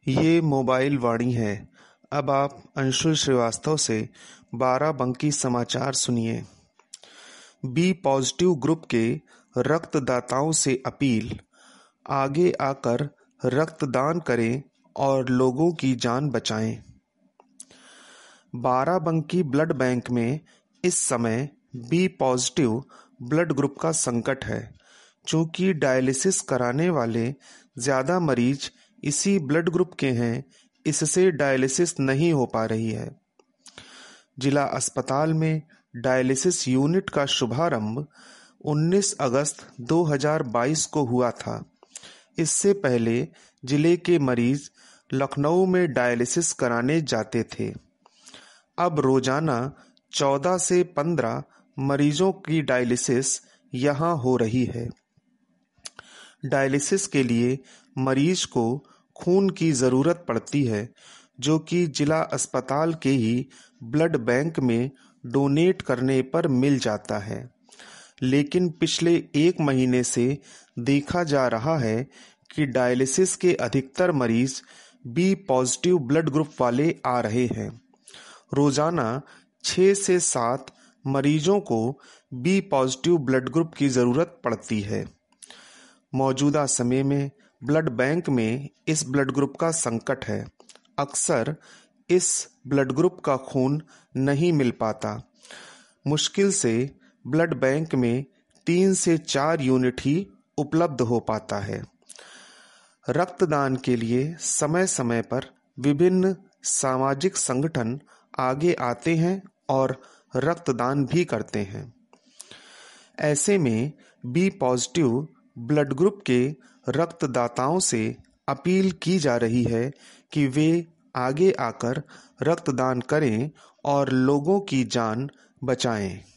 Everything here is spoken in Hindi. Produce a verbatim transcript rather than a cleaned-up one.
ये मोबाइल वाणी है। अब आप अंशुल श्रीवास्तव से बाराबंकी समाचार सुनिए। बी पॉजिटिव ग्रुप के रक्तदाताओं से अपील, आगे आकर रक्तदान करें और लोगों की जान बचाएं। बाराबंकी ब्लड बैंक में इस समय बी पॉजिटिव ब्लड ग्रुप का संकट है। चूंकि डायलिसिस कराने वाले ज्यादा मरीज इसी ब्लड ग्रुप के हैं, इससे डायलिसिस नहीं हो पा रही है। जिला अस्पताल में डायलिसिस यूनिट का शुभारंभ उन्नीस अगस्त दो हज़ार बाईस को हुआ था। इससे पहले जिले के मरीज लखनऊ में डायलिसिस कराने जाते थे। अब रोजाना चौदह से पंद्रह मरीजों की डायलिसिस यहां हो रही है। डायलिसिस के लिए मरीज को खून की जरूरत पड़ती है, जो कि जिला अस्पताल के ही ब्लड बैंक में डोनेट करने पर मिल जाता है। लेकिन पिछले एक महीने से देखा जा रहा है कि डायलिसिस के अधिकतर मरीज बी पॉजिटिव ब्लड ग्रुप वाले आ रहे हैं। रोजाना छह से सात मरीजों को बी पॉजिटिव ब्लड ग्रुप की जरूरत पड़ती है। मौजूदा समय में ब्लड बैंक में इस ब्लड ग्रुप का संकट है। अक्सर इस ब्लड ग्रुप का खून नहीं मिल पाता। मुश्किल से ब्लड बैंक में तीन से चार यूनिट ही उपलब्ध हो पाता है। रक्तदान के लिए समय समय पर विभिन्न सामाजिक संगठन आगे आते हैं और रक्तदान भी करते हैं। ऐसे में बी पॉजिटिव ब्लड ग्रुप के रक्तदाताओं से अपील की जा रही है कि वे आगे आकर रक्तदान करें और लोगों की जान बचाएं।